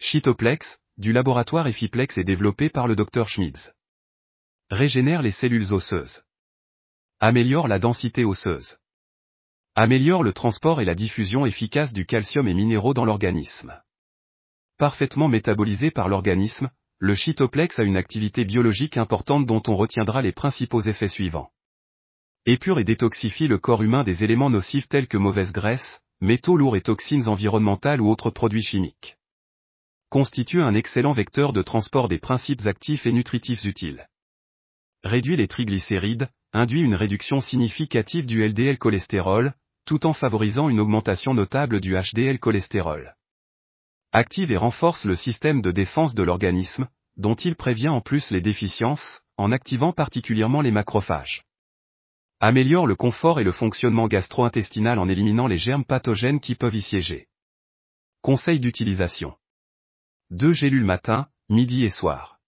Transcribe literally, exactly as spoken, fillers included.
Chitoplex, du laboratoire Effiplex et développé par le docteur Schmitz. Régénère les cellules osseuses. Améliore la densité osseuse. Améliore le transport et la diffusion efficace du calcium et minéraux dans l'organisme. Parfaitement métabolisé par l'organisme, le Chitoplex a une activité biologique importante dont on retiendra les principaux effets suivants. Épure et détoxifie le corps humain des éléments nocifs tels que mauvaise graisse, métaux lourds et toxines environnementales ou autres produits chimiques. Constitue un excellent vecteur de transport des principes actifs et nutritifs utiles. Réduit les triglycérides, induit une réduction significative du L D L cholestérol, tout en favorisant une augmentation notable du H D L cholestérol. Active et renforce le système de défense de l'organisme, dont il prévient en plus les déficiences, en activant particulièrement les macrophages. Améliore le confort et le fonctionnement gastro-intestinal en éliminant les germes pathogènes qui peuvent y siéger. Conseil d'utilisation. deux gélules matin, midi et soir.